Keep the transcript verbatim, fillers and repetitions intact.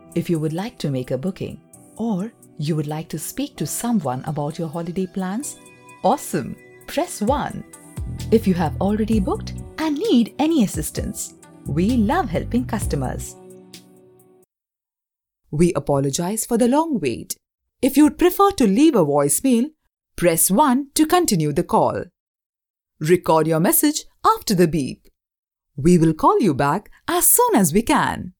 If you would like to make a booking or you would like to speak to someone about your holiday plans, awesome! Press one. If you have already booked and need any assistance, we love helping customers. We apologize for the long wait. If you'd prefer to leave a voicemail, press one to continue the call. Record your message after the beep. We will call you back as soon as we can.